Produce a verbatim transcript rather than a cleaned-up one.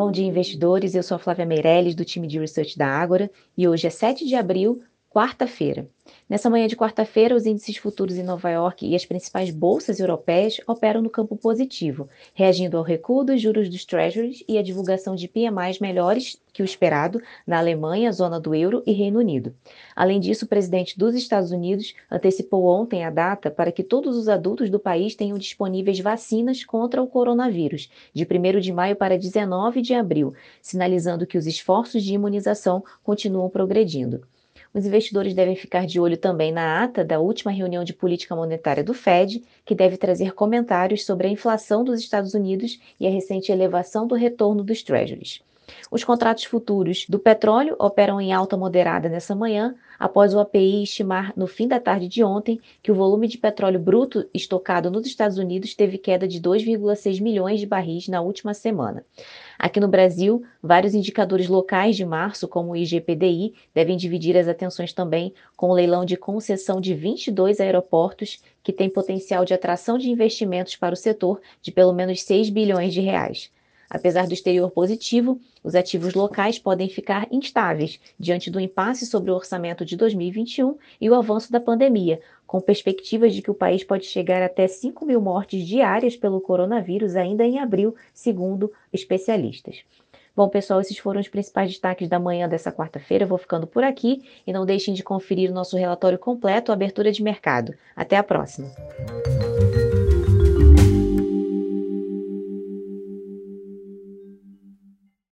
Bom dia, investidores. Eu sou a Flávia Meirelles, do time de Research da Ágora, e hoje é sete de abril, quarta-feira. Nessa manhã de quarta-feira, os índices futuros em Nova York e as principais bolsas europeias operam no campo positivo, reagindo ao recuo dos juros dos Treasuries e à divulgação de P M Is melhores que o esperado na Alemanha, zona do euro e Reino Unido. Além disso, o presidente dos Estados Unidos antecipou ontem a data para que todos os adultos do país tenham disponíveis vacinas contra o coronavírus, de primeiro de maio para dezenove de abril, sinalizando que os esforços de imunização continuam progredindo. Os investidores devem ficar de olho também na ata da última reunião de política monetária do Fed, que deve trazer comentários sobre a inflação dos Estados Unidos e a recente elevação do retorno dos Treasuries. Os contratos futuros do petróleo operam em alta moderada nessa manhã, após o A P I estimar no fim da tarde de ontem que o volume de petróleo bruto estocado nos Estados Unidos teve queda de dois vírgula seis milhões de barris na última semana. Aqui no Brasil, vários indicadores locais de março, como o I G P D I, devem dividir as atenções também com o leilão de concessão de vinte e dois aeroportos, que tem potencial de atração de investimentos para o setor de pelo menos seis bilhões de reais. Apesar do exterior positivo, os ativos locais podem ficar instáveis diante do impasse sobre o orçamento de dois mil e vinte e um e o avanço da pandemia, com perspectivas de que o país pode chegar até cinco mil mortes diárias pelo coronavírus ainda em abril, segundo especialistas. Bom, pessoal, esses foram os principais destaques da manhã dessa quarta-feira. Eu vou ficando por aqui e não deixem de conferir o nosso relatório completo, Abertura de Mercado. Até a próxima!